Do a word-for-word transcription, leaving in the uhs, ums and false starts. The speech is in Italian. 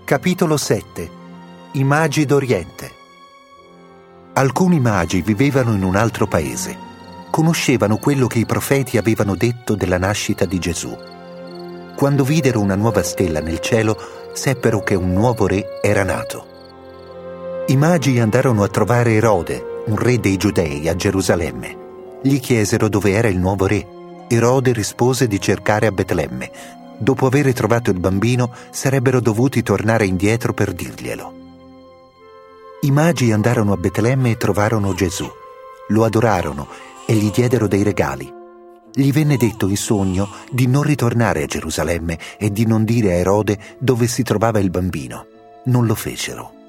Capitolo sette. I magi d'Oriente. Alcuni magi vivevano in un altro paese. Conoscevano quello che i profeti avevano detto della nascita di Gesù. Quando videro una nuova stella nel cielo, seppero che un nuovo re era nato. I magi andarono a trovare Erode, un re dei Giudei, a Gerusalemme. Gli chiesero dove era il nuovo re. Erode rispose di cercare a Betlemme. Dopo aver trovato il bambino, sarebbero dovuti tornare indietro per dirglielo. I magi andarono a Betlemme e trovarono Gesù. Lo adorarono e gli diedero dei regali. Gli venne detto in sogno di non ritornare a Gerusalemme e di non dire a Erode dove si trovava il bambino. Non lo fecero.